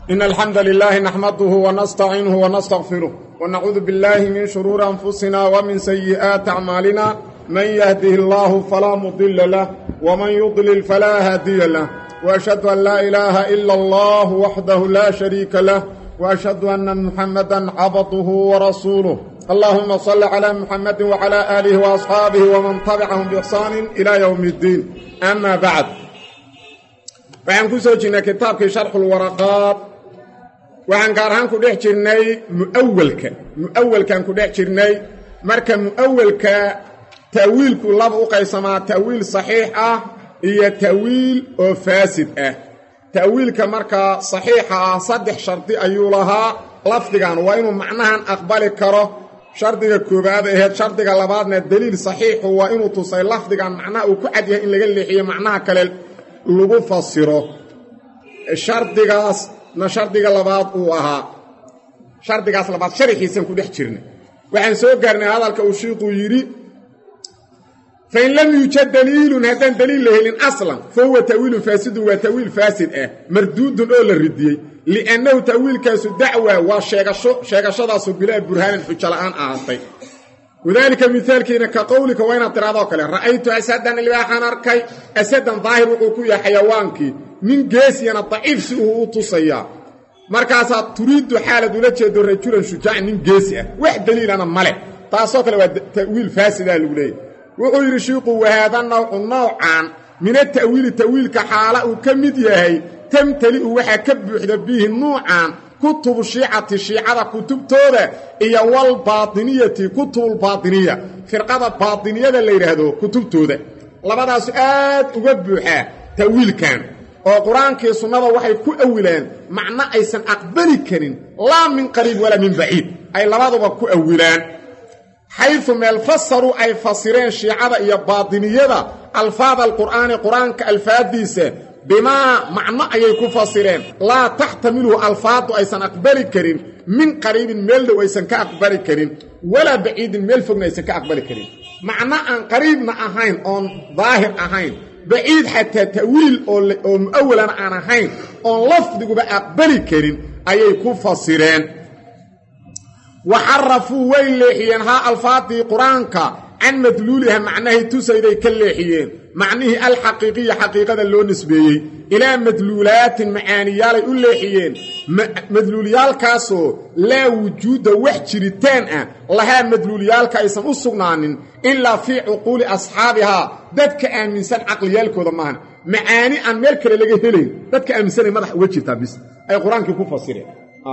إن الحمد لله نحمده ونستعينه ونستغفره ونعوذ بالله من شرور أنفسنا ومن سيئات أعمالنا من يهده الله فلا مضل له ومن يضلل فلا هادي له وأشهد أن لا إله إلا الله وحده لا شريك له وأشهد أن محمدا عبده ورسوله اللهم صل على محمد وعلى آله وأصحابه ومن تبعهم بإحسان إلى يوم الدين أما بعد فعن كسوجنا كتابك شرح الورقات وعن قارهان كدح جرني مؤولك كدح جرني مركا مؤولك تأويل كلاب قيسما تأويل صحيح هي تأويل فاسد تأويلك مركا صحيحة صدح شرطي أيولها لفظان وإنه معناها أقبل كره شرطي كوباد هي شرطي لبادنا الدليل صحيح هو إنه تصير لفظان معناه وكعديه إن لقل هي معناها كلل لغو فسره شرطي لباد وها شرطي لباد شرحيسن كدخ جيرنا waxaan soo gaarnay hadalka uu sheekhu yiri فإن لم يوجد دليل هذا دليل له أصلا فهو تأويل فاسد وتأويل فاسد مردود أول الردية لأنه تأويل كاس دعوة وشيغشة بلا برهان الحجلان أعطي وذلك مثال كينا كقولك وين اعتراضك له رأيت أسدا الواحان أركي أسدا ظاهر وقوكي حيوانك من قاسي أنا ضعيف سوء تصيا مركزات تريد حالة ولتشد الرجل شجاع من قاسي واحد دليل أنا ملك تاسوك له تأويل فاسد الأولي وغير شيق وهذا النوعان من التأويل كحالة وكمد يهي تمتلئ وحكب به النوعان كتب الشيعة كتب تودا إيا والباطنية كتب الباطنية فرقة باطنية اللي يرهدو كتب تودا لبدا سؤال وقبوحا تأويل كان وقرآن كي سنة وحي كو أولان معنى أيسان أقبلي كرين لا من قريب ولا من بعيد أي لبدا كو أولان حيث ما الفسروا أي فسرين شيعة إيا باطنية الفاظ القرآن كالفاديسة بما معنى أي كفسرين لا تحتمله الفاظ أيسان أقبل كريم من قريب ميل ويسان كأقبل كريم ولا بعيد ميل فوقنا يسان كأقبل كريم معنى أن قريبنا أهين أن ظاهر أهين بعيد حتى تأويل أولا أن أهين أن لفظ بأقبل كريم أي كفسرين وحرفوا ويليحيين ها الفاظي قرآنك عن مدلولها معناه تسيدي كالليحيين معناه الحقيقية حقيقة اللون نسبيه إلى مدلولات معانية ليحيين مدلوليال كاسو لا وجود وحجرتان لها مدلوليال كايسان أصغنان إلا في عقول أصحابها ذاتك آمنسان عقليال كودمان معاني أن ميركل لغي هلين ذاتك آمنسان مدح وجهتا بس أي قرآن كيكو فصيرين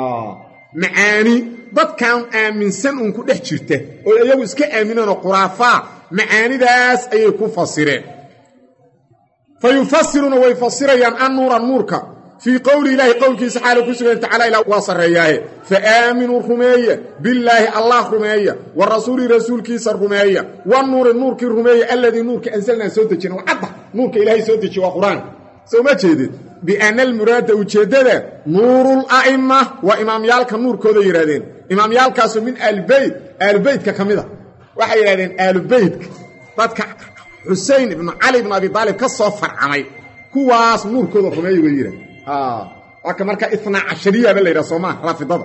معاني dad kan aaminsan un ku dhex jirta oo iyagu iska aaminaan quraafa macaanidaas ay ku fasireen fayufassiruna way fasirayaan an-nuurka fi qawli ilahi qawlkiisa xaal ku sugan ta'ala ila wasarayaahe fa aaminu rumeeya billahi allah rumeeya wa rasuuli rasuulkiisa rumeeya wa nuurki rumeeya alladhi nuurka anzalna soo dejina wacada nuurka ilaahi soo dejiyo waa quraan soo ma jeedid بأن المراد وجدده نور الأئمة وإمام يالك النور كذا يرادين إمام يالك من البيت ككمدة وحي يرادين البيت ذاتك حسين بن علي بن أبي طالب كالصفر عمي كواس نور كذا خمي ويرا وكمرك 12 باللي رسومه رافضة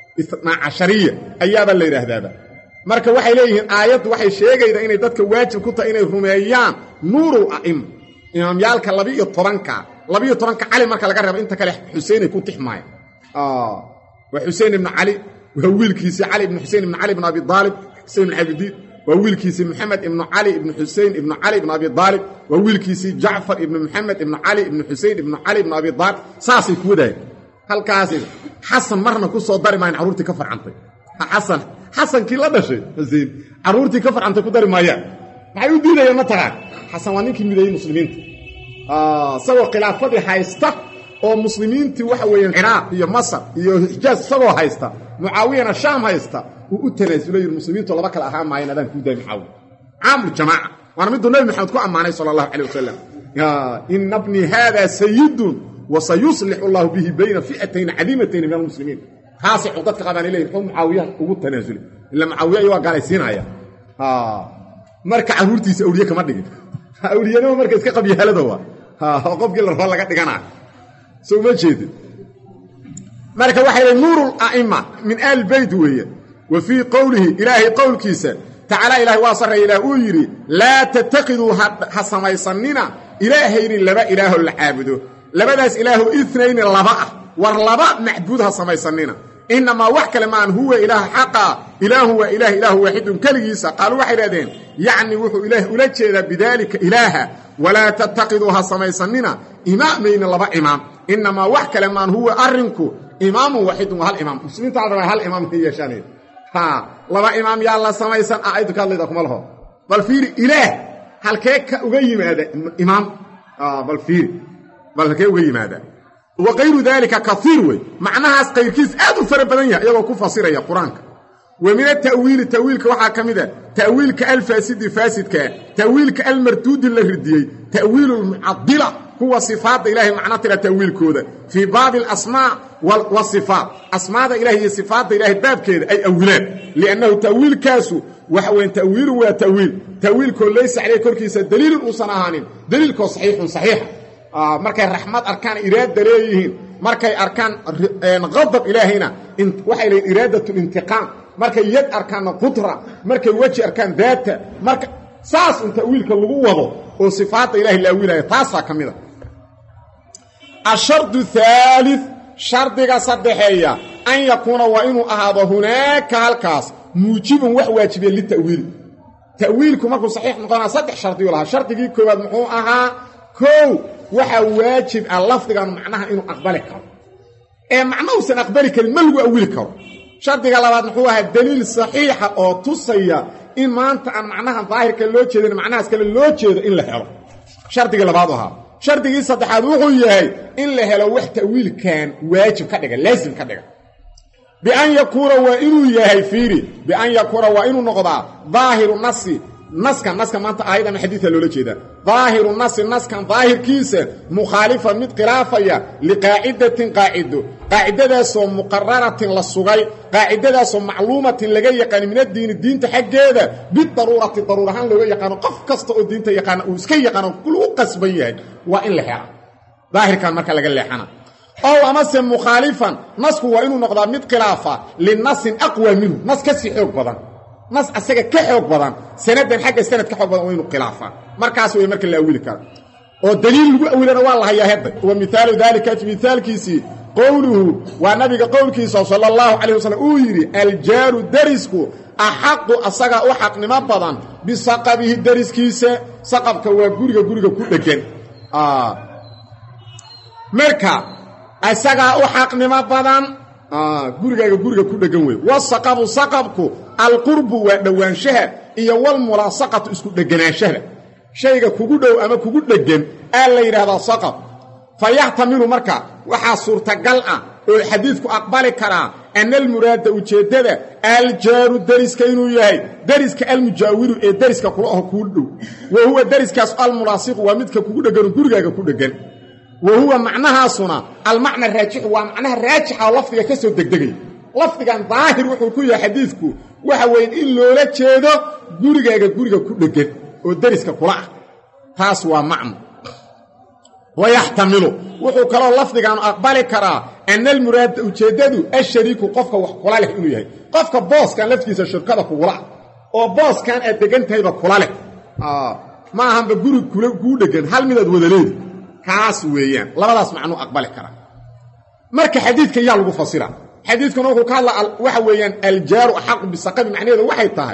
12 أيام باللي رهذا مركا وحي ليهن آيات وحي شيغا إذا إني ذاتك واجب كنت إني رميان نور الأئمة إمام يالك اللبي الطرنكا لبي طرنك علي marka laga rabo inta kale Xuseen ku tixmaay wa Xuseen ibn Ali wa wiilkiisa Ali ibn Xuseen ibn Ali ibn Abi Talib Xuseen al-Abdi wa wiilkiisa Muhammad ibn Ali ibn Xuseen ibn Ali ibn Abi Talib wa wiilkiisa Jaafar ibn Muhammad ibn Ali ibn Xuseen ibn Ali ibn Abi Talib saasi ku waday halkaas Xasan marna ku soo dari maayn caruurtii ka farcantay Xasan kii la dhashay Xuseen caruurtii ka farcantay ku dari maayaan maxay u diidayeen ma tagaan Xasan waa ninkii mideeyay muslimiinta سوى خلافة هايستا او مسلمين تي waxa weeyaan Iraq iyo Masar iyo Hijaz sago haysta Muawiyana Sham haysta uu tanaasulay muslimiintu laba kala ahaan maayeen adan ku daami xaw aamul jamaa wana mid nabi maxamed ku amaanay sallallahu alayhi wasallam ya in ibni hada sayyidun wa sayuslihu Allah bihi bayna fi'atayn adimatayn min almuslimin haasi dadka qaban ilayhi Muawiya ugu tanaasulay illa Muawiya waa galaysiinaya marka caruurtiisa awliye kama dhigin awliyana marka iska qabyaalada waa qofkii la rabo laga dhigana soo ma jeedin marka waxa ilaa nuurul a'imma min al-bayt weeye wa fi qawlihi ilaahi qawlkiisa ta'ala ilaahi wa sarra ilaahi uu yiri la tattaqidu hasamaysanina ilaahayni laba ilaahu la caabudo labadaas ilaahu ithnayn laba war laba macbuud hasamaysanina inma wax kale maan huwa ilaah haqa ilaahu wa ilahu waahidun kaligiisa qalu waxa yiraahdeen yaani wuxuu ilaah ula jeeda bidalika ilaaha wala tattaqidu hasamaysanina imaamayn laba imaam inma wax kale maan huwa arinku imaamu waahidun hal imaam muslimiinta hadaba hal imaam yeeshanay ha laba imaam yaa la samaysan aayadu ka leedahay kuma laho bal fiir ilaah halkee ka uga yimaada imaam bal fiir bal halkee uga yimaada وغير ذلك كثير معناها قيركيس ادو فربدن يا ايغو كفسريا قرانك ومن التاويل كوحا كميده تاويل كالفاسد فاسد تاويل كالمردود الرديي تاويل المعضله هو صفات الله معناه تاويل كوده في باب الاسماء والصفات اسماء الله صفات الله باب كده اي اولاد لانه تاويل كاسو وحوين تاويل وتاويل كل ليس عليه كركيس دليل وصناهان دليل صحيح markay rahmad arkaan iraada leeyihiin markay arkaan qadab ilaahina waxay leeyihiin iraadatu intiqam markay yad arkaan qudra markay waji arkaan daata marka saas inta wiilka lagu wado oo sifaat ilaahi la wiilay taasa kamida ashardu thalith shardiga saddexeeya an yakuna wa inuu ahaado hunaaka halkaas muujibun wax waajibiye li ta'wiilku markuu saxiix noqona saddex shardi laha shardigii koowaad muxuu ahaa waxa waajib ah lafdigan macnaha inuu aqbali karo macnahu san aqbali karo ma lagu awili karo shardiga labaad muxuu ahaa daliil saxiixa oo tusaya in maanta aan macnaha daahirka loo jeedin macnahaas kale loo jeedo in la helo shardiga labaad ahaa shardigii saddexaad wuxuu yahay in la helo wax ta'wiilkan waajib ka dhiga laazim ka dhiga bi an yakuna wa inuu yahay fiiri bi an yakuna wa inuu noqdaa daahiru nasi نسكن ما انت ايضا حديثه لولا جيدا ظاهر النص نسكن ظاهر كيسه مخالفه من خلافيه قاعده سو مقرره للسغي قاعده سو معلومه لغا يقان من الدين حقيده بالضروره ضرورها لو يقان قف كسته او دينته يقان او اسك يقان كل قسبن yahay waa in la helo ظاهر kan marka laga leexana او امس مخالفا نسكو waa inuu noqdaa mid khilaafa للنص اقوى منه نص kasi xoog badan ناس اسغا كخوق بدن سندن حق سند كخوق بدن وينو خلافا markaas way marka la awili karo oo daliil lagu awilana waa la hayaa hadda wa mithalu dhalika mithalkiisi qawluhu wa nabiga qawlkiisa sallallahu alayhi wasallam uu yiri al jaru darisku ahaqu asaga u xaqnimo badan bi saqabihi dariskiisa saqabka waa guriga ku dhagan marka asaga u xaqnimo badan guriga ku dhagan way wasaqabu saqabku alqurbu wa dhawaanshaha iyo wal mulasaqatu isku dhaganaanshaha shayga kugu dhow ama kugu dhagan la yiraahdo saqab fayahtamilu marka waxa suurtagal ah oo xadiisku aqbali kara an al murad ujeedada al jaru dariska inuu yahay dariska al mujawiru ee dariska kula ah ku dhow wa huwa dariskaas al mulasiq wa midka kugu dhagan guriga ku dhagan وهو معناها صنا المعنى الراجح ومعناها الراجح لفظه كسو دغدغي لفظان ظاهر wuxuu ku yahay xadiisku waxa weyn in loola jeedo guriga ku dhagan oo dariska kula ah taas waa macno ويحتمل wuxuu kala lafdigan aqbali kara an al murad ujeedadu ashariiku qofka wax kula leh inuu yahay qofka booskan laftiisa shirkada kula oo booskan ay degantayba kula leh ma ahanba guriga ku dhagan hal midad wada leeyahay kaas weeyaan labadaas macno aqbali kara marka xadiidka yaa lagu fasira xadiidkuna wuxuu ka hadlaa waxa weeyaan al jaru haqq bi saqab macnaheedu waxay tahay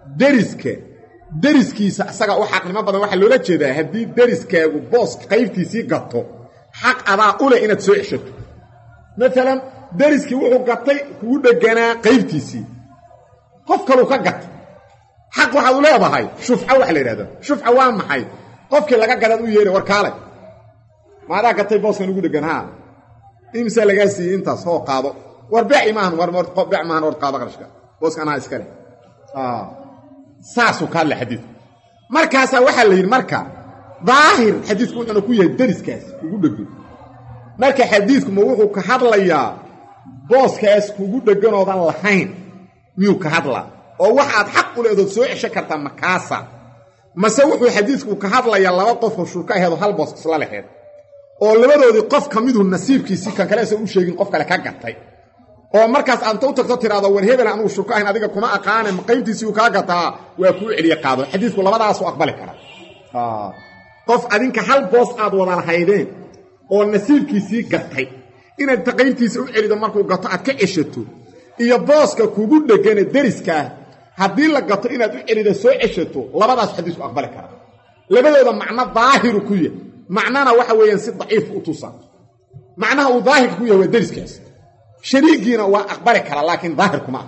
dariskiisa asaga u xaqnimo badan waxa loola jeedaa hadii dariskaagu boos qaybtiisii gato xaq adaa u leh inaad soo ceshato mesela dariski wuxuu gatay kugu dhaganaa qaybtiisii qof kale ka gatay xaq waxa uu leeyahay shufca waxa la yiraahdo shufca waa maxay qofkii laga gadad u yeeray warkaale maada gatay booskan ugu dhagan ha imsa laga sii inta soo qaado war baaci maahan war baac maahan war qaado qarashka booskan ha iskale saasu kale xadiis markaas waxa la yiri marka daahir xadiisku wuxuu ku yahay dariskaas ugu dhagan marka xadiisku ma wuxuu ka hadlayaa booskaas ugu dhagan oo aan lahayn miyuu ka hadlaa oo waxaad xaq u leedahay soo cesho kartaa makaasa mase wuxuu xadiisku ka hadlayaa laba qof oo shurka ahayd hal boos isla lahayd oo labadoodii qof kamidu nasiibkiisii kan kale u sheegin qof kale ka gatay oo markaas aanta u tagto tiraado war hebel aanu shurka ahayn adiga kuma aqaanay qaybtiisii uu ka gataa waa ku celiye qaado xadiisku labadaas oo aqbali kara qof adinka hal boos aad wada lahaydeen oo nasiibkiisii gatay inaad taqayntiisa u celido markuu gato aad ka ceshato iyo booska kugu dhegane deriska haddii la gato inaad u celido soo ceshato labadaas xadiisku aqbali kara labadooda macno daahiru ku yahay macnana waxa weeyaan si daciif u tusan macnaha uu daahir ku yahay waa deriskaas shariigiina waa aqbali kara laakiin daahir kuma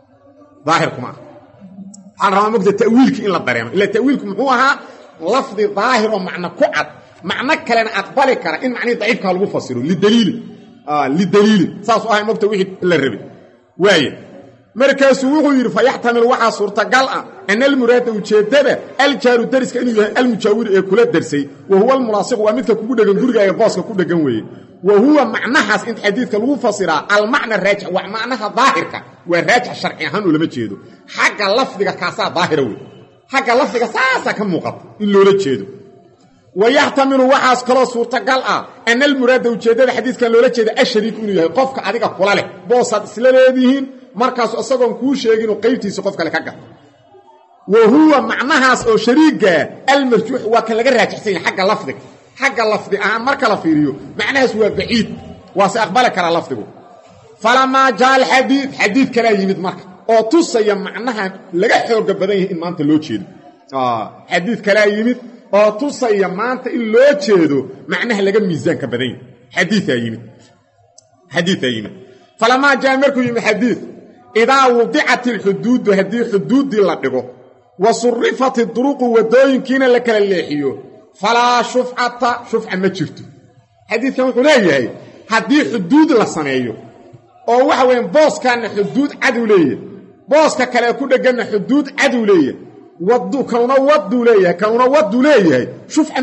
waxaan rabaa mogta ta'wiilki in la dareemo ila ta'wiilku muxuu ahaa lafdi daahir oo macno ku cad macno kalena aqbali kara in macnihii daciifkaa lagu fasiro lidaliili saasuu ahay mogta wixii la rabay waaye markaasuu wuxuu yidhi fayaxtamilu waxaa suurtagal ah ana almuraada ujeeddada aljaaru deriska inuu yahay almujaawir ee kula dersay wa huwa almunaasiqu waa midka kugu dhegan gurigaaga booska ku dhegan weeye wa huwa macnahaas in xadiidka lagu fasiraa almacna raajix waa macnaha daahirka waa raajix sharci ahaan oo lama jeedo xagga lafdiga kaasaa daahira wey xagga lafdiga saasaa ka muuqata in loola jeedo wayaxtamilu waxaas kaloo suurtagal ah ana almuraada ujeeddada xadiidkan loola jeeda ashariik inuu yahay qofka adiga kula leh boosaad isla leedihiin markaasu isagoon kuu sheegin oo qaybtiisa qof kale ka gato wa huwa macnahaas oo shariiga almarjuux waa kan laga raajixsan yahay xagga lafdi ahaan marka la fiiriyo macnahaas waa baciid waa se aqbali karaa lafdigu falamaa jaa alxadiid kalaa yimid marka oo tusaya macnaha laga xooga badan yahay in maanta loo jeedo xadiid kalaa yimid oo tusaya maanta in loo jeedo macnaha laga miisaanka badan yahay xadiidaa yimid falamaa jaa markuu yimid xadiid idaa wudicat alxuduudu haddii xuduuddii la dhigo wa surifat iduruqu waddooyinkiina la kala leexiyo falaa shufcata shufca ma jirto xadiidkan wuxuu leeyahay haddii xuduud la sameeyo oo waxa weeyaan booskaanna xuduud cadow leeyahay booska kale ku dhegganna xuduud cadow leeyahay kanuna wadduu leeyahay shufca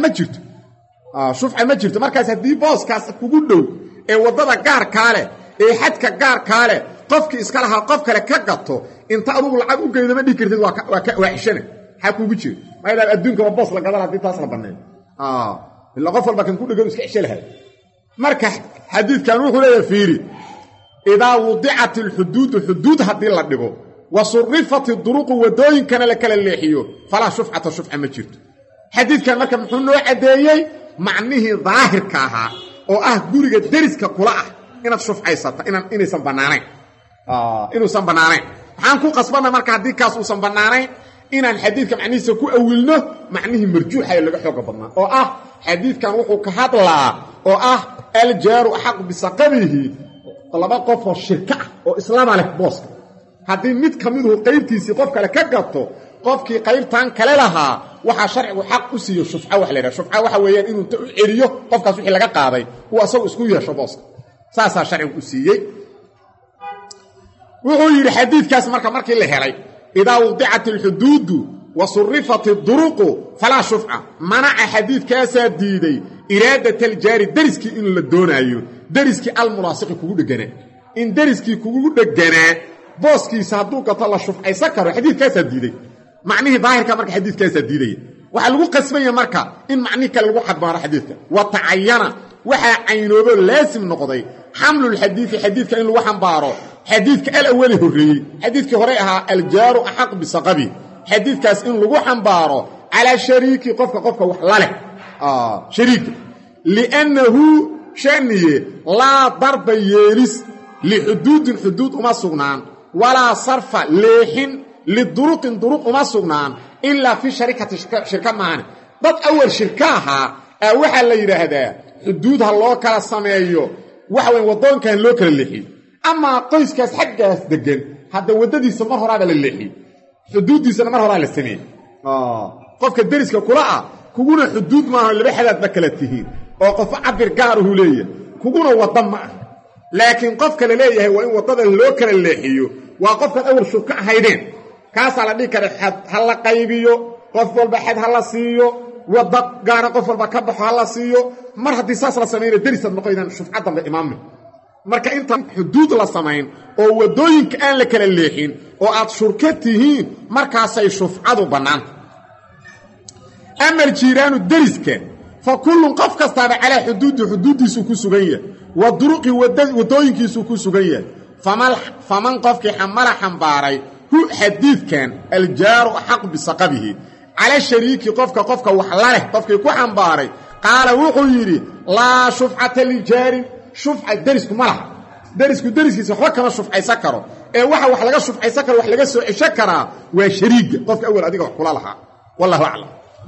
ma jirto markaas haddii booskaas kugu dhow ee waddada gaarkaa leh ee xadka gaarkaa leh qofkii iska lahaa qof kale ka gato inta adugu lacag u geydo ma dhihi kartid waa cishana maxaa kuugu jiro maadaama adduunkaba boos la gadan haddii taas la banneeyo ila qof walba kan ku dhegan iska cisho lahay marka xadiidkan wuxuu leeyahay fiiri idaa wudicat alxuduudu xuduud haddii la dhigo wa surifat iduruqu waddooyinkana la kala leexiyo falaa shufcata shufca ma jirto xadiidkan marka muxuu noo caddeeyey macnihii daahirka ahaa oo ah guriga deriska kula ah inaad shufcaysata inuusan bannaanayn waxaan ku qasbanna marka haddii kaas uusan bannaanayn inaan xadiidka macnihiisa ku awilno macnihii marjuuxa ee laga xooga badnaa oo ah xadiidkan wuxuu ka hadlaa oo ah aljaaru axaqu bisaqabihi laba qofoo shirka ah oo islaama leh booska haddii mid ka miduhu qaybtiisii qof kale ka gato qofkii qaybtan kale lahaa waxaa sharcigu xaq u siiyo shufca wax la yidhaha shufca waxa weeyaan inuu inta u celiyo qofkaas wixii laga qaaday uu asagu isku yeesho booska saasaa sharcigu u siiyey wuxuu yidhi xadiidkaas markii la helay idaa wudicat alxuduudu wa surifat iduruqu falaa shufca manaca xadiidkaasaa diiday iraadat aljaari deriskii in la doonaayo deriskii almunaasiqi kugu dheganaa in deriskii kugu dheganaa booskiisa hadduu gato la shufcaysan karo xadiidkaasaa diiday macnihii daahirka marka xadiidkaasaa diidaya waxaa lagu qasbanya marka in macnihi kale lagu xadbaaro xadiidka wa tacayana waxaa caynoobo laasim noqday xamlulxadiidi xadiidka in lagu xambaaro xadiidka alawali horreeyey xadiidkii horey ahaa aljaaru axaq bisaqabi xadiidkaas in lagu xambaaro calaa shariiki qofka wax la leh shariika liannahu shaniye laa darba yeelis lixuduudin xuduud uma sugnaan walaa sarfa leexin liduruqin duruq uma sugnaan ilaa fii sharikati shirka maahane dad awal shirka ahaa waxaa la yidhaahdaa xuduud ha loo kala sameeyo waxa weyn waddoonkan loo kala leexiyo amaa qoyskaas xaggaas deggan hadda waddadiisa mar horaaba la leexiyey xuduuddiisana mar horaa la sameeyey qofka deriska kula ah kuguna xuduud maaha laba xadaadba kala tihiin oo qofo cabir gaaruhu leeyahay kuguna wadda ma ah laakiin qofka la leeyahay waa in waddada loo kala leexiyo waa qofkaad awal shurka ahaydeen kaasaa la dhihi kara xad ha la qaybiyo qof walba xad ha la siiyo wadda gaara qof walba ka baxo ha la siiyo mar haddii saas la samayna derisaad noqoydaan shufca dambe imaammi marka intaan xuduud la samayn oo waddooyinka aan la kala leexin oo aad shurka tihiin markaasay shufcadu bannaanta ama aljiiraanu deriska فكل قف كستاب على حدود سوكو سغيه ودرق ودوينكي سوكو سغيه فمن قفك حمل حنباري هو حديث كان الجار حق بسقبه على الشريك قفك وحلاله قفك كو حنباري قال وحيري لا شفعة للجار شفعة درسك ملح درسك وحا كما شفعة سكره وحا لغا شفعة سكره وحا لغا شكره وشريك قفك أول أديك وحكولا لها والله أعلم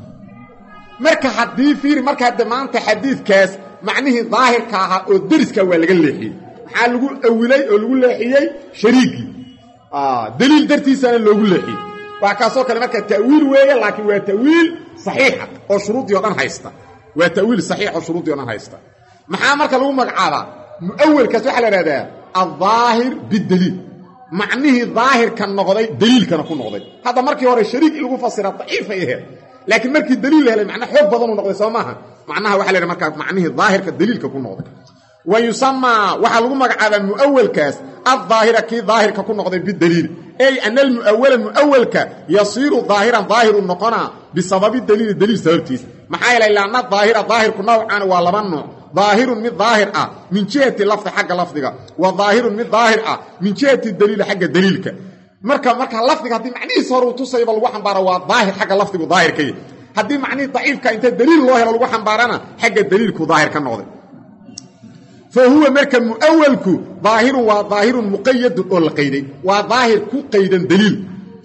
marka hadii fiir marka damaanta xadiidkaas macnihi daahirka ah oo dariska waa laga leexiyay waxa lagu awilay oo lagu leexiyay shariiki daliil dartiisana loogu leexiyay waxa ka soo kale marka ta'wiil weeye laakiin waa ta'wiil saxiix oo shuruudii oo dhan haysta waa ta'wiil saxiix oo shuruudii oo dhan haysta maxaa marka lagu magacaabaa muawwalkaas waxa la yiraahdaa al-zaahir bid-daliil macnihi daahirka noqday daliilkana ku noqday hada markii hore shariik lagu fasira daciif ay ahayd لكن markii daliil helay macna xoog badan uu noqday Soomaha macnaha waxa leeyahay marka macnihi daahirka daliilka ku noqday wayusama waxa lagu magacaabaa muawwalkaas adh-dhaahira ki daahirka ku noqday bid-daliil ay an al-muawwalka yasiru dhaahiran dhaahiru noqona bisababi daliil sababtiis maxaa yeelay laana dhaahirku nawcan waa laba nooc dhaahirun mid dhaahir ah min jihati lafdi xagga lafdiga wa dhaahirun mid dhaahir ah min jihati daliil xagga daliilka marka lafdiga hadii macnihiisa hore uu tusayba lagu xambaaro waa daahir xagga lafdigu daahirkay hadii macnihi daciifka inta daliil loo helo lagu xambaarana xagga daliilku daahir ka noqday fa huwa marka muawwalku daahirun muqayyad oo la qeyday waa daahir ku qeydan daliil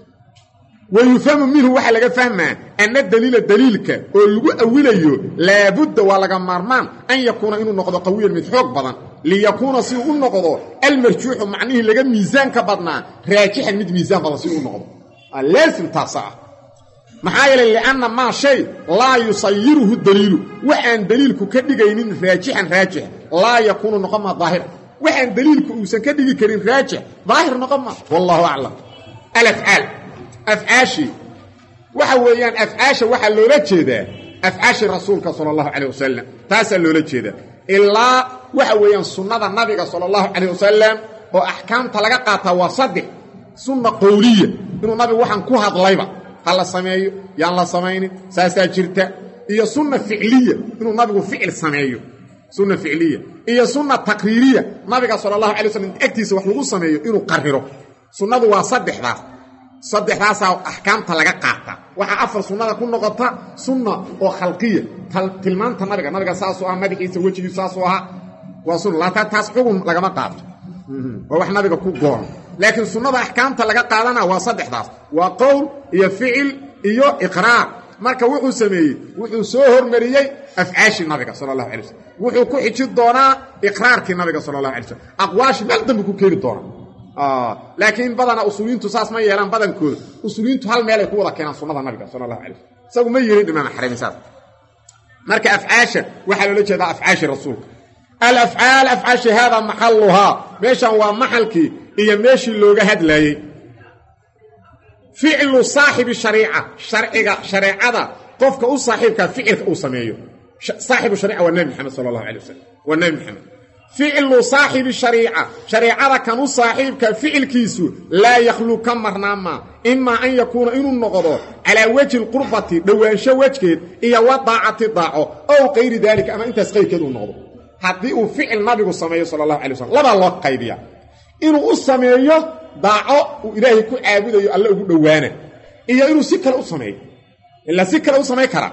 ويفهم منه waxa laga fahmaa anna daliilka oo lagu awilayo la budda waa laga marmaan an yakuna inuu noqdo qawiyan mid xoog badan li yakuna si uu noqdo al marjuuh macnihi laga miisaan ka badnaa raajihan mid miisaan badan si uu noqdo laasim taasa maxaa yeelay laana ma shay la yusayiruhu daliil waxaan daliilku ka dhigaynin raajihan raajih la yakunu noqoma daahir waxaan daliilku uusan ka dhigi karin raajih daahir noqoma wallahu a'lam al-af'al af'aashi waxa weeyaan af'aasha waxa loola jeedaa af'aashi rasuulka sallallahu alayhi wasallam taasa loola jeedaa illa waxa weeyaan sunnada nabiga sallallahu alayhi wasallam oo ahkaamta laga qaata waa saddex sunna qawliya inuu nabigu waxan ku hadlayba hal sameeyo yaan la sameeynin saasa jirta iyo sunna ficliya inuu nabigu ficil sameeyo sunna ficliya iyo sunna taqriiriya nabiga sallallahu alayhi wasallam agtiisa wax lagu sameeyo inuu qarriro sunnadu waa saddexdaas ahkaamta laga qaata waxa afar sunnada ku noqota sunna oo khalqiya tilmaanta nabiga saasoo ah madaxiisa wajigiisa saasoo ah waa sunna la taas xugun laga ma qaato waa wax nabiga ku go'an laakiin sunnada ahkaamta laga qaadana waa saddexdaas waa qowl iyo ficil iyo iqraar marka wuxuu sameeyay wuxuu soo hormariyay af'aashi nabiga sallallahu alayhi wasallam wuxuu ku xijin doonaa iqraarkii nabiga sallallahu alayhi wasallam aqwaash meel dambe ku keeni doonaa laakiin badana usuuliintu saas ma yeelan badankooda usuuliintu hal meel ay ku wada keenaan sunnada nabiga sallallahu alayhi wasallam isagu ma yeelin imaam xaramisaas marka af'aasha waxa loo jeedaa af'aashi rasuulka al-af'aal af'aashi hada mahalluha meeshan waa maxalkii iyo meeshii looga hadlayay fi'lu saahibi shariicada qofka u saaxiibka ficilka uu sameeyo saahibu shariica waa nabi maxamed sallallahu alayhi wasallam waa nabi maxamed فعل صاحب شريعة كانوا صاحب كفعل كيسو لا يخلو كمرناما إما أن يكون إنو النقضو على وجه القربة دوانشا وجهك إيا وضاعة ضاعه أو غير ذلك أما أنت سقي كدو النقضو هذه فعل نبي الصمية صلى الله عليه وسلم لما الله قيديا إنو الصمية ضاعه وإلهي كو عابد الله دوانا إيا إنو سكر الصمية إلا سكر الصمية كرا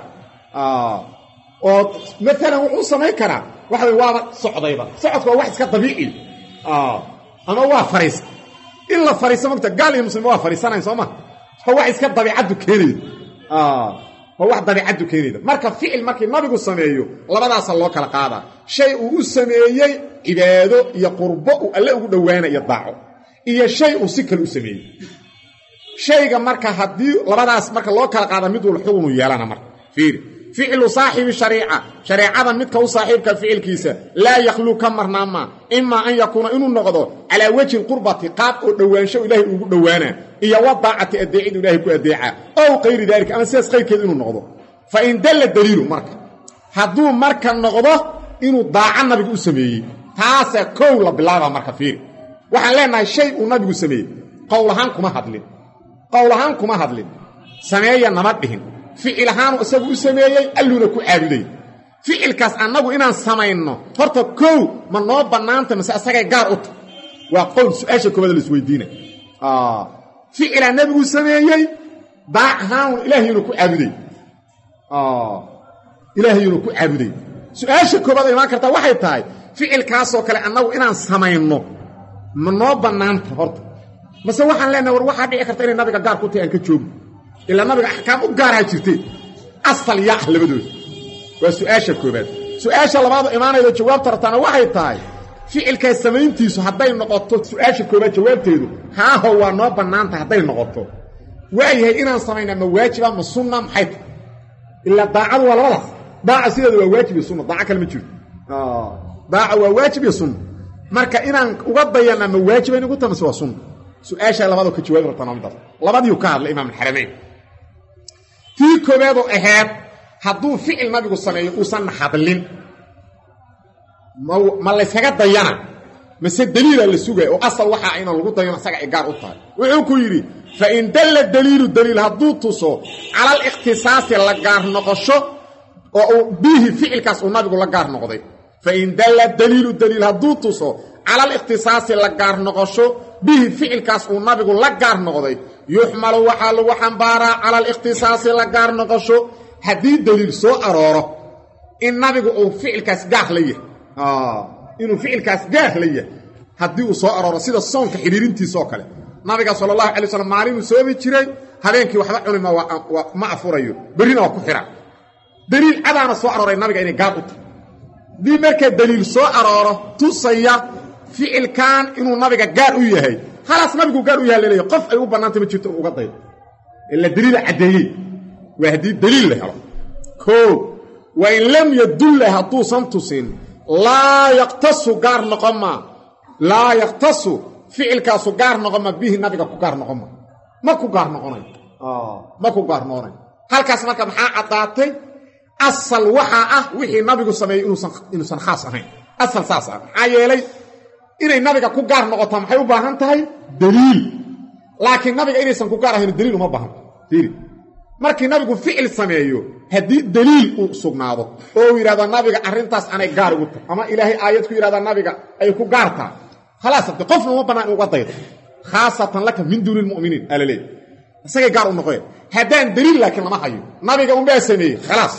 مثلا الصمية كرا waxa waa socdayba socodku waa wax iska dabiici ama waa fariis illa fariisa magta gaal iyo muslim waa fariisanay Soomaa waa wax iska dabiicadu keenay waa wax dabiicadu keenay marka ficil markii nabigu sameeyo labadaas loo kala qaada shay uu u sameeyay cibaado iyo qurbo uu alle ugu dhawaanayo daaco iyo shay uu si kale u sameeyay shayga marka hadii labadaas marka loo kala qaada mid uu xugun yeelana marka fiir فعل صاحب شريعة مدك صاحب كفعل كيسا لا يخلو كمرناما إما أن يكون إنو النقضو على وجه القربة قاب دوانشو إلهي دوانا إيا وضاعة أدعيد إلهي كأدعاء أو غير ذلك أما سيس غير كذا إنو النقضو فإن دل الدليل مركا هدو مركا النقضو إنو ضاع النبي أسميه تاسا كولا بلاغة مركا فيه وحن لنا شيء النبي أسميه قولهانكما هدلين سمعيا نمت بهم ficil ahaan isagu sameeyay alluna ku caabuday ficilkaas annagu inaan samayno horta kow ma noo bannaanta mase asagay gaar u tahay waa qowl su-aasha koobaad la isweydiina ficilaa nebigu sameeyey daac ahaan ilaahaynu ku caabuday ilaahaynu ku caabuday su-aasha koobaad imaan kartaa waxay tahay ficilkaasoo kale annagu inaan samayno ma noo bannaanta horta mase waxaan leenahay war waxaa dhici karta inay nabiga gaar ku tahay aan ka joogno ilaa nabiga axkaam u gaaraha jirtay asal yaa ah labadooda waa su-aasha koobaad su-aasha labaadoo imaanaydo jawaabta rabtaana waxay tahay ficilkaas samayntiisu hadday noqoto su-aasha koobaad jawaabteedu haaho waa noo bannaanta hadday noqoto waayahay inaan samaynaa ma waajiba ma sunna maxay tahay ilaa daacadu waa labadaas daaca sideeda waa waajib iyo sunna daaca kale ma jirto daaca waa waajib iyo sunna marka inaan uga dayanaa ma waajiba inugu tamase waa sunna su-aasha labaadoo ka jawaabi rabtaana midaas labadiiu ka hadlay imaam alxaramayn tii koobaadoo ahayd hadduu ficil nabigu sameeyo uusanna hadlin ma layskaga dayana mase daliila la sugaya oo asal waxaa inaan lagu dayano isaga ay gaar u tahay wuxuu ku yidhi fain dalla daliilu daliil hadduu tuso cala alikhtisaasi la gaar noqosho oo uu bihi ficilkaas uu nabigu la gaar noqday fain dalla daliilu daliil hadduu tuso cala alikhtisaasi la gaar noqosho bihi ficilkaas uu nabigu la gaar noqday yuxmalu waxaa lagu xambaaraa cala alikhtisaasi la gaar noqosho haddii daliil soo arooro in nabigu uu ficilkaas gaar la yahay inuu ficilkaas gaar la yahay haddii uu soo arooro sida soonka xidhiirintiisa oo kale nabiga sala allahu alay wasalam maalinuu soomi jiray habeenkii waxba cunima ma afurayo berrina waa ku xihan daliil cadaana soo arooray nabiga inay gaar u tahay haddii markaa daliil soo arooro tusaya ficilkan inuu nabiga gaar u yahay halaas nabigu gaar u yahay laleeyahy qof ay u bannaantay ma jirto in uga daydo ila daliila caddeeyey waa haddii daliil la helo koo wa in lam yadulla hadduusan tusin laa yaqtasu gaar noqoma laa yaqtasu ficilkaasu gaar noqoma bihi nabiga ku gaar noqoma ma ku gaar noqonay ma ku gaar noqonay halkaas marka maxaa caddaatay asal waxaa ah wixii nabigu sameeyey inuusan khaas ahayn asal saas ah maxaa yeelay inay nabiga ku gaar noqotaa maxay u baahan tahay daliil laakiin nabiga inaysan ku gaar ahayn daliil uma baahan fiiri markii nabigu ficil sameeyo haddii daliil uu sugnaado oo uu yidhahdo nabiga arrintaas anay gaar ugu tahay ama ilaahay aayad ku yidhahda nabiga ay ku gaar tahay khalaas hadde qofna uma bannaan uga daydo khaasatan laka min duuni lmu'miniin alaleey isagay gaar u noqoya haddaan daliil laakiin lama hayo nabiga unbaa sameeyey khalaas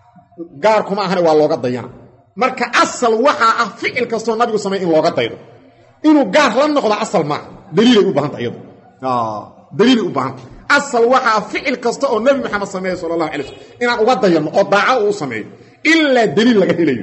gaar kuma ahane waa looga dayana marka asal waxaa ah ficil kastoo nabigu sameey in looga daydo inuu gaar la noqdo asal maaha daliilay u baahanta iyadu daliilay u baahanta asal waxaa ficil kasta oo nabi maxamed sameeyey sala allahu alay waslm inaan uga dayanno oo daaco uu sameeyo ilaa daliil laga helayo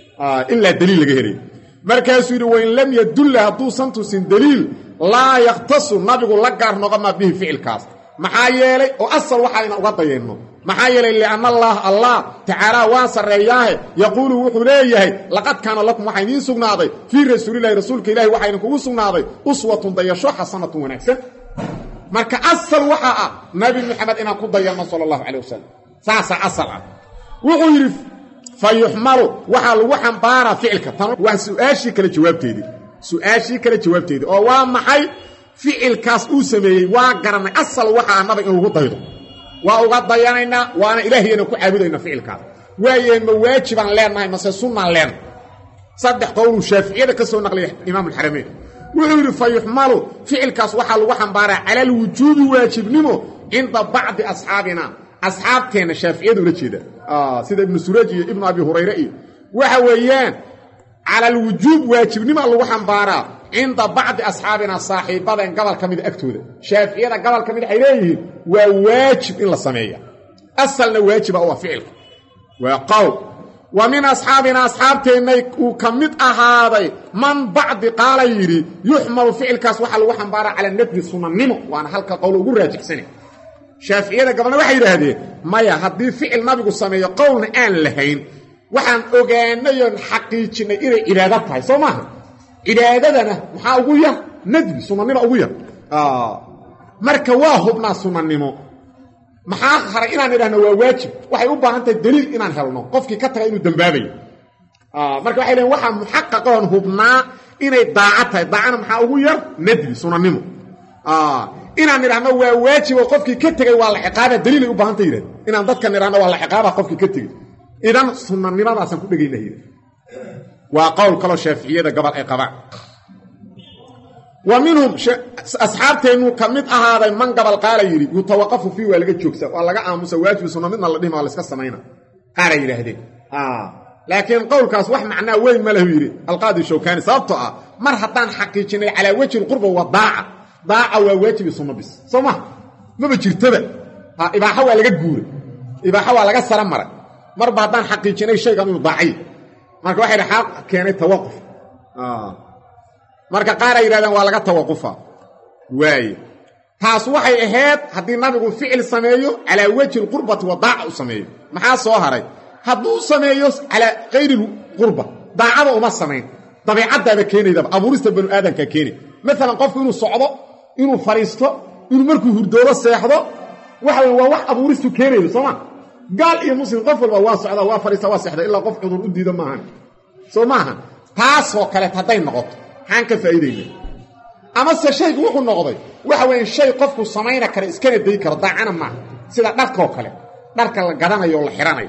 markaasuu yidhi wain lam yadulla hadduusan tusin daliil laa yakhtasu nabigu la gaar noqomaa bihi ficilkaas maxaa yeelay oo asal waxaa inaan uga dayanno maxaa yeelay lianna allaah allah tacaalaa waa sarreeyaahe yaquulu wuxuu leeyahay laqad kaana lakum waxaa idiin sugnaaday fii rasuulillahi rasuulka ilahi waxaa idinkugu sugnaaday uswatun dayasho xasanatun wanaagsan marka asal waxaa ah nabi maxamed inaan ku dayanno sala allahu calay wasalam saasaa asal ah wuxuu yidhi fa yuxmalu waxaa lagu xambaaraa ficilka tan waa su-aashii kale jawaabteedii oo waa maxay ficilkaas uu sameeyey waa garanay asal waxaa nabiga in lagu daydo waa uga dayanaynaa waana ilaahiyana ku caabudayna ficilkaas waayahay ma waajibaan leennahay mase sunnaan leennahay saddex qowluu shaaficiyada ka soo naqliya imaam alxarameyn wuxuu yidhi fa yuxmalu ficilkaas waxaa lagu xambaaraa cala alwujuubi waajibnimo cinda bacdi asxaabina asxaabteenna shaaficiyada ula jeeda sida ibnu suraj iyo ibnu abi hurayre iyo waxa weeyaan cala alwujuub waajibnimaa lagu xambaaraa cinda bacdi asxaabina saaxiibadeen gobol ka mida agtooda shaaficiyada gobol ka mid waxay leeyihiin waa waajib in la sameeya asalna waajiba u ah ficilka waa qowl wa min asxaabina asxaabteennay uu ka mid ahaaday man bacdi qaala yidhi yuxmalu ficilkaas waxaa lagu xambaaraa cala nadbi sunannimo waana halka qowl ugu raajixsana shaaficiyada gabalna waxay yidhaahdeen maya haddii ficil nabigu sameeyo qowlna aan lahayn waxaan ogaanayoon xaqiijinnay inay cibaado tahay soo maaha cibaadadana maxaa ugu yar nadbi sunannimo ugu yar marka waa hubnaa sunannimo maxaa haray inaan idhahno waa waajib waxay u baahan tahay daliil inaan helno qofkii ka taga inuu dembaabayo marka waxay leeyiin waxaa muxaqaqoon hubnaa inay daaco tahay daacana maxaa ugu yar nadbi sunannimo inaan idhahno waa waajib oo qofkii ka tegey waa la ciqaaba daliilay u baahanta yidhahd inaan dadkan idhahno waa la ciqaaba qofkii ka tegey idan sunnanimadaasan ku dhegaynahay waa qowl kale shaafiiciyada gobol ay qabaan wa minhum asxaabteenu kamid ahaaday man gobol qaala yiri yutawaqafu fi waa laga joogsa waa laga aamusa waajib sunna midna la dhimo la iska sameeyna qaar ay yiraahdeen laakiin qowlkaas wax macnaa weyn ma lahu yiri alqaadi shawkani sababtoo ah mar haddaan xaqiijinay ala wajhi qurba wa daa'a waa waajib sunna bis soma ma jirtaba ibaaha waa laga guuray ibaaha waa laga sara maray mar baadaan xaqiijinay shaygan inuu daacay marka waxay xaq keenay tawaquf marka qaar ay yiraahdaan waa laga tawaqufa waay taas waxay ahayd hadii nabigu ficil sameeyo ala wajhi qurbati wa daa'a u sameeyo maxaa soo haray hadduu sameeyo ala qeyri qurba daacada uma sameyn dabiicadda keenayda abuurista banu aadanka keenay mesela qofku inuu socdo inuu fariisto inuu markuu hurdoodo seexdo waxa waa wax abuuristu keenaydo Soomaa gaal iyo muslim qof walba waa socda waa fariista waa seexda ilaa qof cudur u diido maahan Soomaaha taas oo kale haday noqoto xaan ka faa'iideeyay ama se shaygu wuxuu noqday waxa weyn shay qofku sameeyna kara iskana day karo daacana ma sida dharka oo kale dharka la gadanayo la xiranayo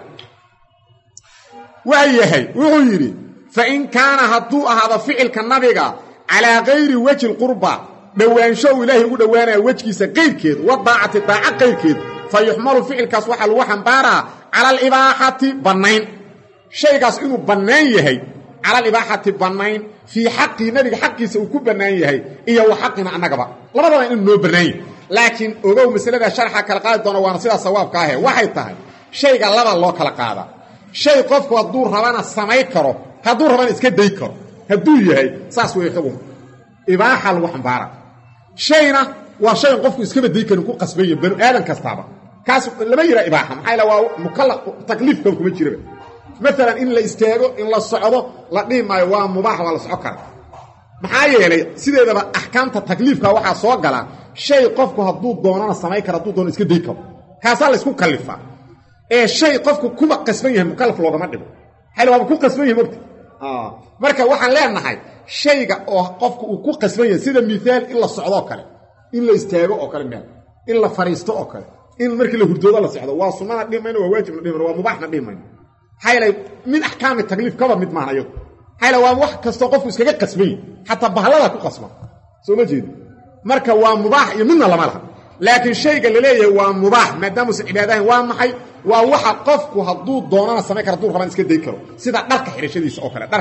waayahay wuxuu yiri fa in kaana haduu ahaado ficilka nabiga ala ghayri wajhi qurba dhawaansho ilaahi ugu dhawaanaya wajkiisa qeyrkeed wadaacati daaca qeyrkeed fa yuhmalu ficilkaas waxa lagu xambaaraa ala al-ibaahati banayn shaygaas inuu banaan yahay ala al-ibaahati banayn fi haqqi nabiga xaqiisa uu ku banaan yahay iyo wa xaqina annagaba labadaba inuu noo banaan laakiin ogow masalada sharxa kala qaad doona waana sida sawaabka ah waxay tahay shayga laba loo kala qaada shay qofku haduu rabana samay karo haduu rabana iska day karo haduu yahay saas way xubun ibaaha lagu xambaaraa shayna waa shay qofku iska baday karo ku qasbay banu aadan kastaaba kaas lama yira ibaaha maxay la waa mukallaf takliif kuma jiro مثلا in la istaago in la socdo la dhimayo waa mubaax wala socod kara maxaa yeelay sideedaba ahkaamta takliifka waxa soo gala shay qofku haduu doonana samay karo haduu doono iska day karo kaasa la isku kalifa shay qofku kuma qasban yahay mukallaf loogama dhigo hal waa ku qasban yahay waqti marka waxaan leenahay shayga oo qofku uu ku qasban yahay sida midaal in la socdo kale in la istaago oo kale meel in la fariisto oo kale in markii la hurdoodo la socdo waa sunnada dhimayna waa waajib dhimayna waa mubaaxna dhimayna hayla min ahkaam taklif kaba mid maanayo hayla waa wax kasto qofku iskaga qasbay hatta bahlada ku qasba soo ma jeed marka waa mubaax iyo midna lama laha laakiin shayga la leeyahay waa mubaax maadaama uu cibaadayn waa maxay waa waxa qofku haduu doonana samay karo haduu rabaan iska day karo sida dharka xirashadiisa oo kale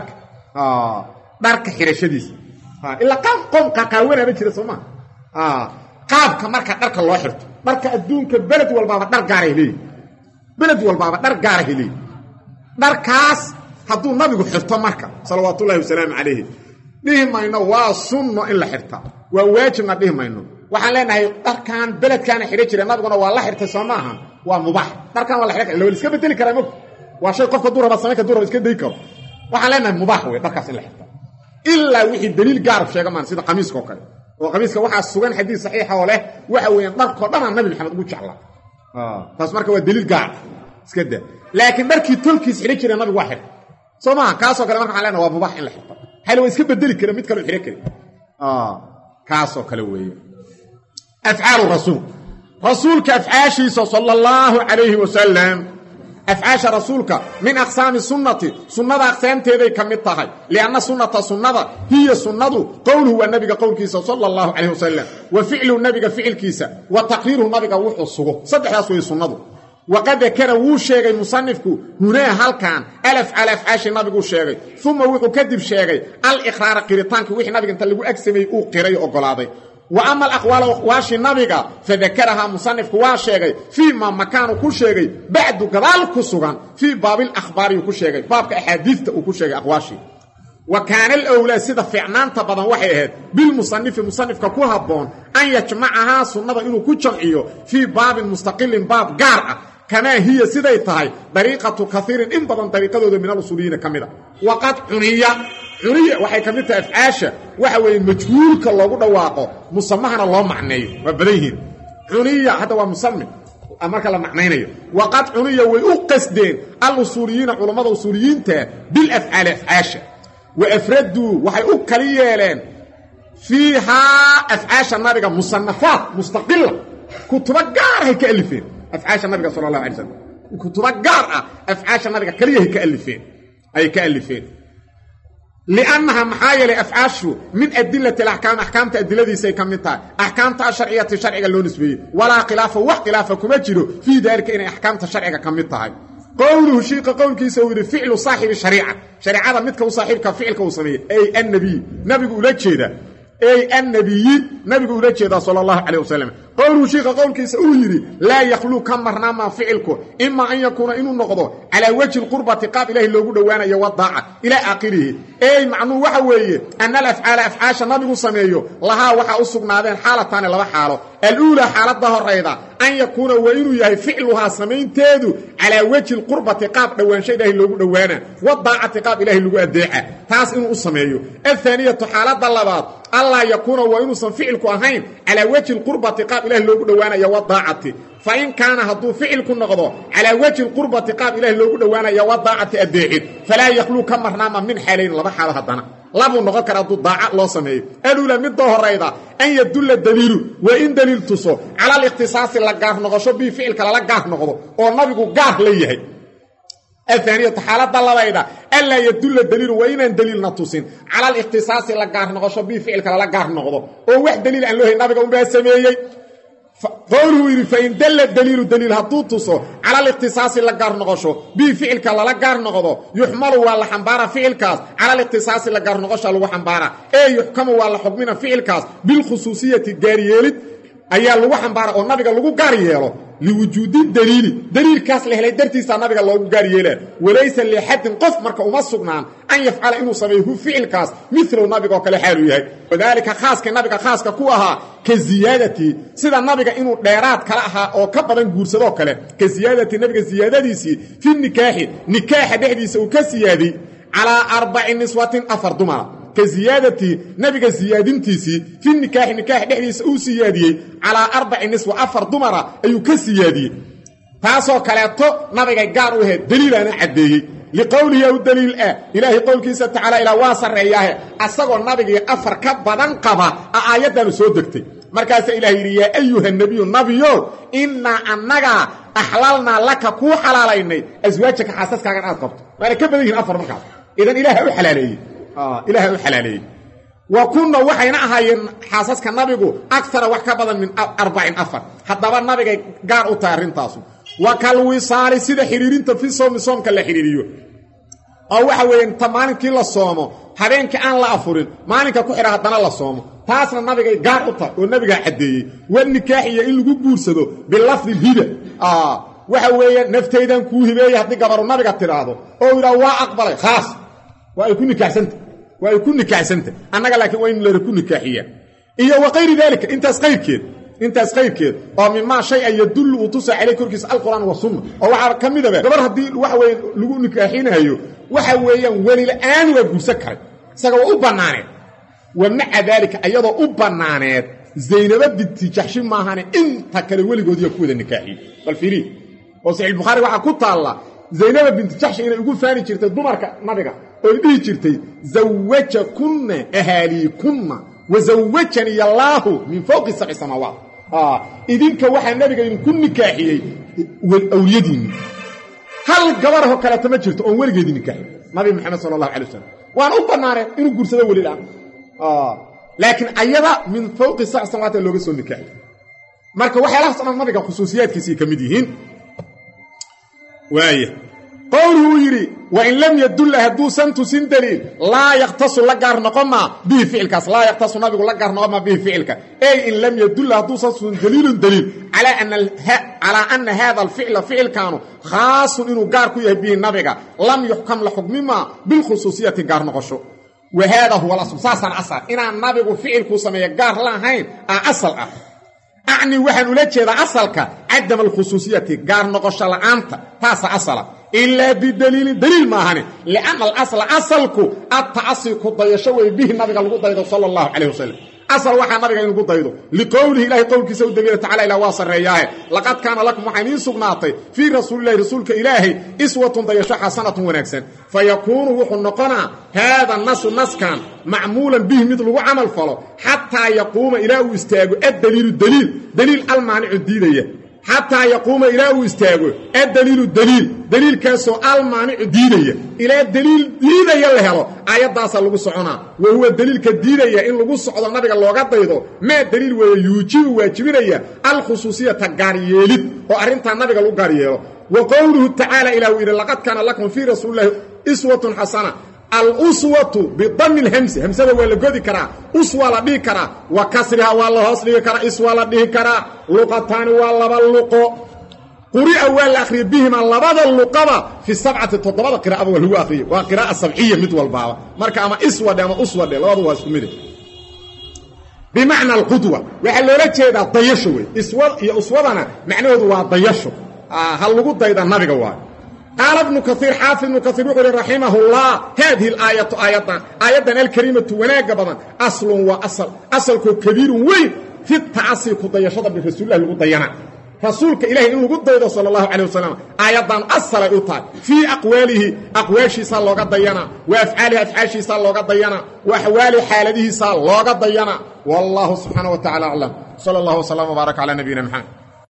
dharka xirashadiisa illa qom qaqaawena jira Soomaa qaabka marka dharka loo xirto dharka adduunka balad walba dhar gaar ah leeyahay balad walba dhar gaar ah leeyahay dharkaas haduu nabigu xirto marka salawaatullaahi wasalaamu alayhi dhimayno waa sunno in la xirta waa waajibna dhimayno waxaan leenahay dharkan beledkan xiro jiray nabiguna waa la xirtay Soomaaha waa mubaax dharkan waa la xiro la iska bedeli karaa waa shay qofka duu raba samay ka duu raba iska day karo waxaan leenahay mubaax way dharkaas in la xirta illa wixii daliil gaar sheega maan sida qamiiska oo kale oo qamiiska waxa sugan xadiis saxiix oo leh waxa weeyaan dharko dhan nabi maxamed ugu jeclaa taas marka waa daliil gaar iska daa laakiin markii tolkiis xiri jiray nabigu waa xir Soomaa kaas oo kale marka xalayna waa mubaax in la xirto hal way iska bedeli kara mid kale xiri kara kaas oo kale weeye af'aalu rasuulka af'aashiisa sallallahu alayhi wa sallam af'aasha rasuulka min aqsaami sunnati sunnada aqsaamteeday kamid tahay lianna sunnada hiya sunnadu qawluhu wa nabiga qawlkiisa sallallahu alayhi wa sallam wa fi'lu nabiga fi'lkiisa wa taqriiruhu nabiga wuxuu sugo saddexdaas way sunnadu وقد ذكر وشيغي مصنفك هنا هلكان الف على افعاش النبي شيغي ثم وحو كدب شيغي الاقرار قريتانك وحي نبي انت لو اكسمي او قري اوغلاداي واما الاقوال واش النبي فذكرها مصنفك واشيغي فيما مكانه كل شيغي بعد قبال كسغان في باب الاخبار كل شيغي باب احاديث او كل شيغي اقواشي وكان الاولى سيده فعنان تبدن waxay ahayd bil musannifka ku haboon an yajma'aha sunnada inuu ku jamciyo fi baab mustaqil baab gaar ah kama hiya siday tahay dariiqatu kathirin in badan dariiqadooda min al-usuliyiin kamida waqad uniya waxay kamid tahay af'aasha waxa weey majhuulka lagu dhawaaqo musamahana loo macneeyo waa badayhin uniya hada waa musammi amarka la macneynayo waqad uniya way u qasdeen al-usuliyiin culimada usuliyiinta bil af'al af'aasha وافردوا وحي كليلين فيها افعاش النبي مصنفات مستقله كتب غار هي كالفين افعاش النبي صلى الله عليه وسلم kutuba gaar ah afcaasha nabiga kaliya ka alifeen لأنها محايلة أفعاشه من أدلة الأحكام أحكام تأدلة سيكمتها أحكام الشرعية شرعية اللون نسبية ولا خلاف وخلاف كمجره في ذلك إن أحكام الشرعية كمتها قوله شيء قول كيسوي فعل صاحب الشريعة شريعة متك وصاحبك فعلك وصمية أي النبي نبي يقول لك كده أي النبي نبي يقول لك كده صلى الله عليه وسلم قوله شيء قول كيسوي لا يخلو كمرنا ما فعلك إما أن يكون إنه نقضه على وجه القربة قاب إليه اللي يقول وانا يوضع إلى آخره أي معنو وحوي أن الأفعال أفعاش النبي وصميه لها وحا أصقنا هذين حالة ثانية لها حالة الأولى حالة ظهر ريضة أن يكون وإنه يهي فعلها سمين تادو على وجه القربة قاب دوان شيء إليه اللي يقول وانا وضع قاب إليه اللي يقول أدعى تاس إنه أصميه الثانية حالة ضلبات الله يكون وإنه فعلك أهين على وجه القربة قاب إليه اللي يقول وانا يوضعته فإن كان هدو فعلك النقضه على وجه القربة قاب إليه اللي يقول وانا يوضعته أدعى فلا يخلو كمرنا من حالين لبا حالة هدنا لابو نغكر هدو ضاع الله سميه الأولى من ظهر ريضة أن يدل الدليل وإن دليل تصو على الاختصاص لقاه نغشو بي فعلك لقاه نغضه والنبي قاه ليه الثانية حالة ضلبيدة ألا يدل الدليل وإن دليل نتصين على الاختصاص لقاه نغشو بي فعلك لقاه نغضه وواحد دليل أن له النبي قوم بها سميه قوله فإن دل الدليل هتوتصو على الاختصاص لقار نغشو بفعلك لقار نغضو يحمل ولا حنبارة فعلك على الاختصاص لقار نغشو لو حنبارة اي يحكم ولا حكمنا فعلك بالخصوصية الجاريالة ايا لو حنبارة والنبي لو غارييلو لوجود دليل كاس له درتيسا نبي لو غارييله وليس لحد قف marka uma sugnaan an yafcala inuu sameeyo ficilkaas mithlu nabiga kale xaalu yahay wadaalika khaaska nabiga khaaska ku ahaa ka ziyadati sida nabiga inuu dheeraad kala ahaa oo ka badan guursado kale ka ziyadati nabiga ziyadadiisi fi nikaaha dhexdiisa uu ka siyaadi ala 4 niswatin afar dumara كزيادتي نبي زيادنتيسي في النكاح دحديس او سياديه على 4 نسوة افر دمره ايو كسيادي تاسو كليتو نبي غار وهي دليل انا عديه لقوله او دليل الهي قولك تعالى الى واصر اياه اسغو نبي افر كبدن قبا ايادن سو دغتي markaas ilaahay ya ayuha nabiyyu inna annaka ahlalna laka ku halalaynay azwaajaka xaasaskaaga aad qabto wala ka badin afar markaas idan ilaahay u halaleeyay إلهي الحلالي وكنا وحينا أهايين حاسسك النبي أكثر وحكا من 40 أفر حتى النبي قار أتارين تاسو وكالوصال سيدة حريرين تفي صوم كالله حريريو أو وحوين تمانين كلا صومو حرين كأن لا أفرين مانين كوحرا حدنا لا صومو تاسنا النبي قار أتار والنبي حديه والنكاحية إلو قبورسدو باللفظ الهدى وحوين نفتيدان كوهبية حدي قبر النبي قترادو أو إذا أقبل خاص ويكون كعسنت أنا قال لك وين لا يكون كحية إيه وغير ذلك أنت أسقير كير أو مما شيء يدل وتصع عليه كركس القرآن والسنة أو كم ذا قبر هدي وحوي لقون كحين هيو وحوي ولي الآن ويقول سكوا أبنانه ومع ذلك أيضا أبنانه زينب بنت جحش معهن أنت كلولي قد يكون النكاحي والفريق وصحيح البخاري وحكوت الله زينب بنت جحش إنه يقول فاني جرت دمرك نبيك ويدي جرتي زوجكن أهاليكن وزوجني الله من فوق 7 سماوات إذنك وحي النبي إن كن نكاحي والأوليدين هل قبره كلا تمجرت أو ولي قيدي نكاحي نبي محمد صلى الله عليه وسلم وأنا أبا ناري إنه قرسة ولي الآن لكن أيضا من فوق 7 سماوات اللي قصوا النكاحي مركا وحي الله صلى الله عليه وسلم خصوصيات كسي كمديهين وايه قوله يري وإن لم يدل هدو سنت سندليل لا يختص لقار نقما به فعلك لا يختص نبي لقار نقما به فعلك أي إن لم يدل هدو سنت دليل على أن هذا الفعل فعل كانوا خاص إنه قار كيه به النبي لم يحكم لحكم ما بالخصوصية قار نقشو وهذا هو الأصل ساسا أصل إن النبي فعل كسمية قار لا هين أصل أعني وحن ولجه أصلك عدم الخصوصية قار نقش لأنت تاسا أصل إلا بدليل ما هني لأن الأصل أصلك التعصيك الضيشوي به النبي القضيض صلى الله عليه وسلم أصل واحد النبي القضيض لقوله إلهي قولك سوى الدمير تعالى إلى واصل رياه لقد كان لكم محامين سبناطي في رسول الله رسولك إلهي إسوة ضيشة حسنة ونكسا فيكون وحو النقنا هذا النص كان معمولا به مثل عمل فلو حتى يقوم إلهي استاغ الدليل المانع الدينية حتى يقوم إلى استاغو دليل كاسو المانع دينيا إلى دليل دينيا لهلو آياداس لوغو سكونا وهو دليل كدينيا إن لوغو سكودو نبيغا لوغا دايدو ما دليل ويوجب واجبينيا الخصوصية تغارييلid oo arinta nabiga lagu gaariyo وقوله تعالى إلى وإلى لقد كان لكم في رسول الله أسوة حسنة الأسوة بضم الهمس همسة ولا جودي كرا أسوة لديه كرا وكسرها والله أصلي كرا أسوة لديه كرا لقطان والله باللقو قرئ أول أخري بهم الله بعد اللقبة في السبعة التطبيق قراءة أول هو أخري وقراءة سبعية مثل البعض مركا أما أسوة أما أسوة لا هو اسمه بمعنى القدوة وحلولة هذا ضيشوي أسوة معناه هو ضيشو هل لقد ضيدا النبي قواه قال ابن كثير حافظ ابن كثير يقول رحمه الله هذه الآية آياتنا الكريمة وناقبا أصل وأصل كبير وين في التعصي كضيشة برسول الله لقد ضينا رسولك إلهي إنه قد ضيدا صلى الله عليه وسلم آياتنا أصل إطار في أقواشي صلى الله قد ضينا وأفعاله أفعاشي صلى الله قد ضينا وأحوال حالته صلى الله قد ضينا والله سبحانه وتعالى أعلم صلى الله وسلم وبارك على نبينا محمد